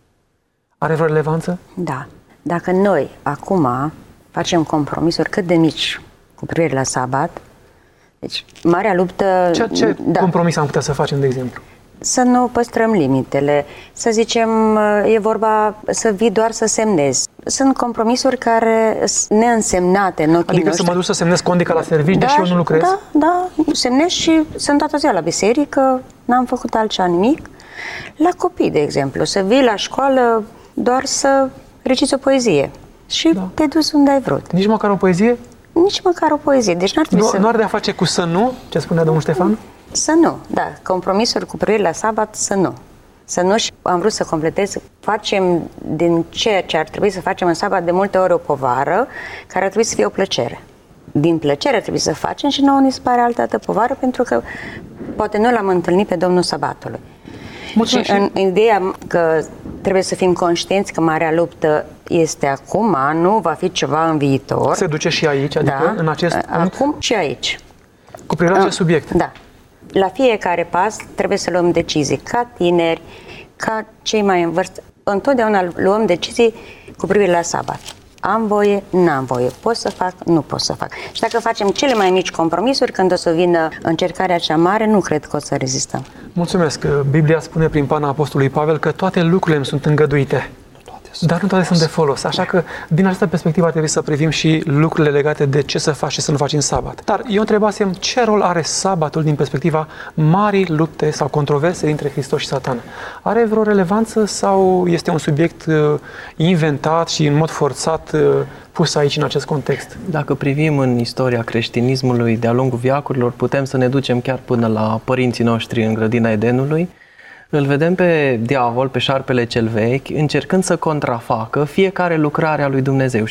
Speaker 2: Are vreo relevanță?
Speaker 3: Da. Dacă noi acum facem compromisuri cât de mici cu privire la sabat, deci marea luptă...
Speaker 2: Ce compromis am putea să facem, de exemplu?
Speaker 3: Să nu păstrăm limitele, să zicem, e vorba să vii doar să semnezi. Sunt compromisuri care sunt neînsemnate în ochii
Speaker 2: noștri.
Speaker 3: Adică
Speaker 2: să mă duc să semnez condica la serviciu, deși eu nu lucrez?
Speaker 3: Da, semnez și sunt toată ziua la biserică, n-am făcut altceva nimic. La copii, de exemplu, să vii la școală doar să reciți o poezie și te duci unde ai vrut.
Speaker 2: Nici măcar o poezie?
Speaker 3: Nici măcar o poezie. Deci n-ar trebui
Speaker 2: Nu are de a face cu să nu, ce spunea domnul Ștefan?
Speaker 3: Să nu, da. Compromisuri cu privire la sabat, să nu. Să nu, și am vrut să completez, facem din ceea ce ar trebui să facem în sabat de multe ori o povară, care ar trebui să fie o plăcere. Din plăcere trebuie să facem și nouă ni se pare altă povară, pentru că poate nu l-am întâlnit pe Domnul Sabatului.
Speaker 2: Mulțumesc.
Speaker 3: Și în ideea că trebuie să fim conștienți că marea luptă este acum, nu va fi ceva în viitor.
Speaker 2: Se duce și aici, adică în acest punct?
Speaker 3: Acum și aici.
Speaker 2: Cu privire la acest subiect.
Speaker 3: Da. La fiecare pas trebuie să luăm decizii, ca tineri, ca cei mai în vârstă. Întotdeauna luăm decizii cu privire la sabat. Am voie, n-am voie, pot să fac, nu pot să fac. Și dacă facem cele mai mici compromisuri, când o să vină încercarea cea mare, nu cred că o să rezistăm.
Speaker 2: Mulțumesc. Biblia spune prin pana Apostolului Pavel că toate lucrurile îmi sunt îngăduite, dar nu toate sunt de folos. Așa că, din această perspectivă, trebuie să privim și lucrurile legate de ce să faci și să nu faci în sabat. Dar eu întrebasem ce rol are sabatul din perspectiva marii lupte sau controverse dintre Hristos și Satan. Are vreo relevanță sau este un subiect inventat și în mod forțat pus aici în acest context?
Speaker 4: Dacă privim în istoria creștinismului de-a lungul veacurilor, putem să ne ducem chiar până la părinții noștri în grădina Edenului. Îl vedem pe diavol, pe șarpele cel vechi, încercând să contrafacă fiecare lucrare a lui Dumnezeu și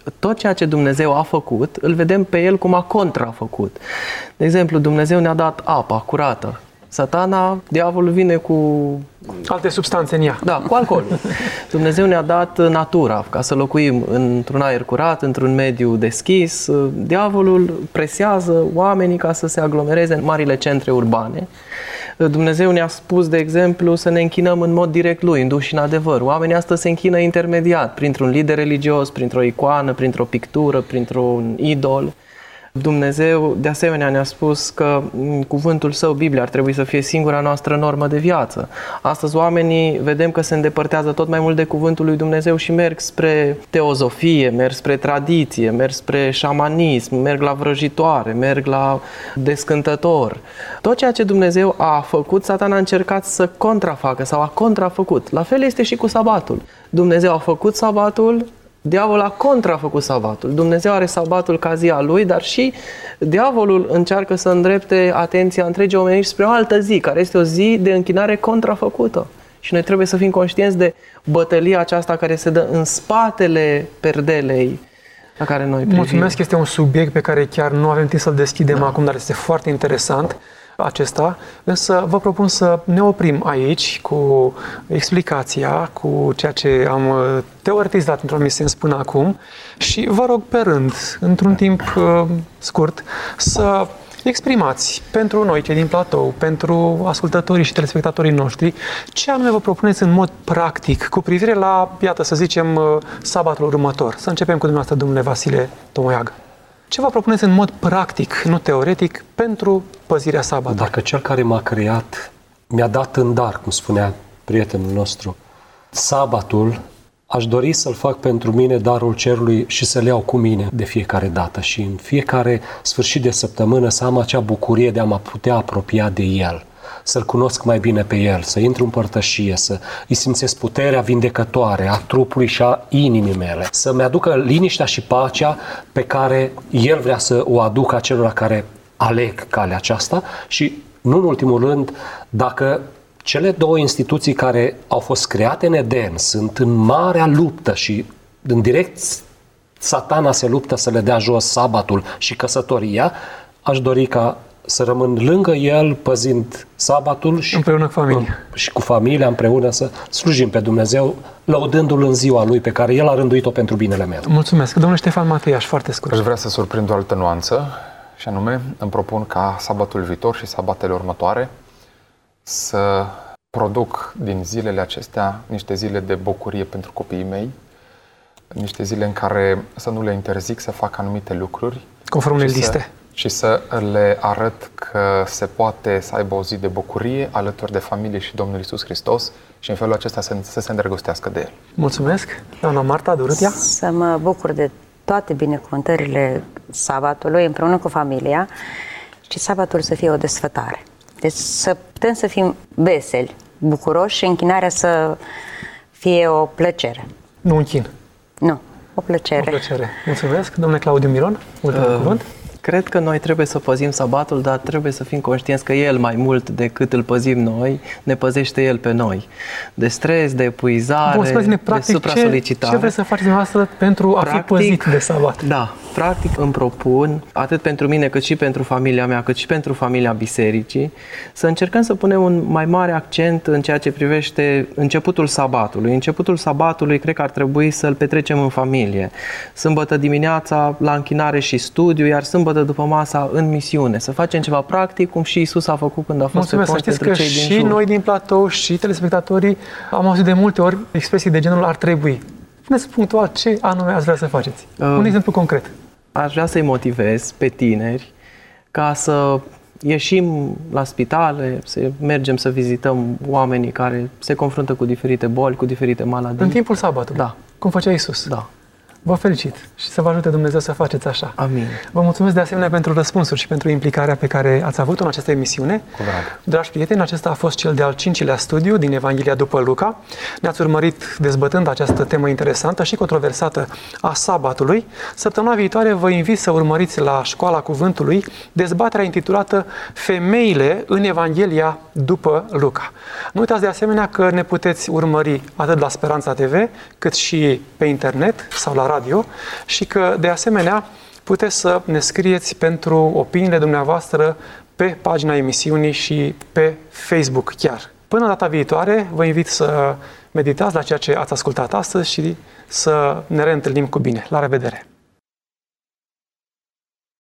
Speaker 4: tot ceea ce Dumnezeu a făcut, îl vedem pe El cum a contrafăcut. De exemplu, Dumnezeu ne-a dat apa curată. Satana, diavolul vine cu
Speaker 2: alte substanțe în ea.
Speaker 4: Da, cu alcool. Dumnezeu ne-a dat natura ca să locuim într-un aer curat, într-un mediu deschis. Diavolul presează oamenii ca să se aglomereze în marile centre urbane. Dumnezeu ne-a spus, de exemplu, să ne închinăm în mod direct Lui, în duh și în adevăr. Oamenii astăzi se închină intermediat, printr-un lider religios, printr-o icoană, printr-o pictură, printr-un idol. Dumnezeu, de asemenea, ne-a spus că cuvântul Său, Biblia, ar trebui să fie singura noastră normă de viață. Astăzi oamenii vedem că se îndepărtează tot mai mult de cuvântul lui Dumnezeu și merg spre teozofie, merg spre tradiție, merg spre șamanism, merg la vrăjitoare, merg la descântător. Tot ceea ce Dumnezeu a făcut, Satana a încercat să contrafacă sau a contrafăcut. La fel este și cu sabatul. Dumnezeu a făcut sabatul, diavolul a contrafăcut sabatul. Dumnezeu are sabatul ca zi a lui, dar și diavolul încearcă să îndrepte atenția întregii omeniri spre o altă zi, care este o zi de închinare contrafăcută. Și noi trebuie să fim conștienți de bătălia aceasta care se dă în spatele perdelei la care noi privim.
Speaker 2: Mulțumesc, este un subiect pe care chiar nu avem timp să-l deschidem acum, dar este foarte interesant acesta, însă vă propun să ne oprim aici cu explicația, cu ceea ce am teoretizat într-un anumit sens până acum și vă rog pe rând, într-un timp scurt, să exprimați pentru noi, cei din platou, pentru ascultătorii și telespectatorii noștri, ce anume vă propuneți în mod practic cu privire la, iată, să zicem, sabatul următor. Să începem cu dumneavoastră, domnule Vasile Tomoiagă. Ce vă propuneți în mod practic, nu teoretic, pentru păzirea sabatului?
Speaker 6: Dacă Cel care m-a creat mi-a dat în dar, cum spunea prietenul nostru, sabatul, aș dori să-l fac pentru mine darul cerului și să-l iau cu mine de fiecare dată și în fiecare sfârșit de săptămână să am acea bucurie de a mă putea apropia de El, să-L cunosc mai bine pe El, să intru în părtășie, să îi simțesc puterea vindecătoare a trupului și a inimii mele, să-mi aducă liniștea și pacea pe care El vrea să o aducă acelora care aleg calea aceasta și, nu în ultimul rând, dacă cele două instituții care au fost create în Eden sunt în marea luptă și în direct Satana se luptă să le dea jos sabatul și căsătoria, aș dori ca să rămân lângă El, păzind sabatul și
Speaker 2: împreună cu familia.
Speaker 6: Și cu familia împreună să slujim pe Dumnezeu, lăudându-L în ziua Lui pe care El a rânduit-o pentru binele meu.
Speaker 2: Mulțumesc. Domnule Ștefan Mateiaș, foarte scurt.
Speaker 5: Aș vrea să surprind o altă nuanță și anume îmi propun ca sabatul viitor și sabatele următoare să produc din zilele acestea niște zile de bucurie pentru copiii mei, niște zile în care să nu le interzic să facă anumite lucruri.
Speaker 2: Conform unei liste.
Speaker 5: Și să le arăt că se poate să aibă o zi de bucurie alături de familie și Domnul Iisus Hristos și în felul acesta să se îndrăgostească de El.
Speaker 2: Mulțumesc. Doamna Marta Durutia.
Speaker 3: Să mă bucur de toate binecuvântările sabatului împreună cu familia și sabatul să fie o desfătare. Deci să putem să fim veseli, bucuroși și închinarea să fie o plăcere.
Speaker 2: Nu un chin.
Speaker 3: Nu, o plăcere.
Speaker 2: O plăcere. Mulțumesc. Domnule Claudiu Miron, ultimul cuvânt.
Speaker 4: Cred că noi trebuie să păzim sabatul, dar trebuie să fim conștienți că El, mai mult decât îl păzim noi, ne păzește El pe noi. De stres, de epuizare, de supra-solicitare.
Speaker 2: Ce vreți să faceți dumneavoastră pentru a fi păzit de sabat?
Speaker 4: Da, practic îmi propun, atât pentru mine, cât și pentru familia mea, cât și pentru familia bisericii, să încercăm să punem un mai mare accent în ceea ce privește începutul sabatului. Începutul sabatului cred că ar trebui să-l petrecem în familie. Sâmbătă dimineața la închinare și studiu, iar sâmbătă după masa în misiune. Să facem ceva practic, cum și Iisus a făcut când a fost pe pont pentru cei din jur.
Speaker 2: Și noi din platou și telespectatorii am auzit de multe ori expresii de genul ar trebui. Spuneți punctual ce anume ați vrea să faceți. Un exemplu concret.
Speaker 4: Aș vrea să-i motivez pe tineri ca să ieșim la spitale, să mergem să vizităm oamenii care se confruntă cu diferite boli, cu diferite maladii.
Speaker 2: În timpul sabatului.
Speaker 4: Da.
Speaker 2: Cum făcea Iisus.
Speaker 4: Da.
Speaker 2: Vă felicit și să vă ajute Dumnezeu să faceți așa.
Speaker 4: Amin.
Speaker 2: Vă mulțumesc de asemenea pentru răspunsuri și pentru implicarea pe care ați avut-o în această emisiune.
Speaker 5: Cu drag.
Speaker 2: Dragi prieteni, acesta a fost cel de-al 5-lea studiu din Evanghelia după Luca. Ne-ați urmărit dezbătând această temă interesantă și controversată a sabatului. Săptămâna viitoare vă invit să urmăriți la Școala Cuvântului dezbaterea intitulată Femeile în Evanghelia după Luca. Nu uitați de asemenea că ne puteți urmări atât la Speranța TV, cât și pe internet sau la radio și că de asemenea puteți să ne scrieți pentru opiniile dumneavoastră pe pagina emisiunii și pe Facebook chiar. Până data viitoare, vă invit să meditați la ceea ce ați ascultat astăzi și să ne reîntâlnim cu bine. La revedere!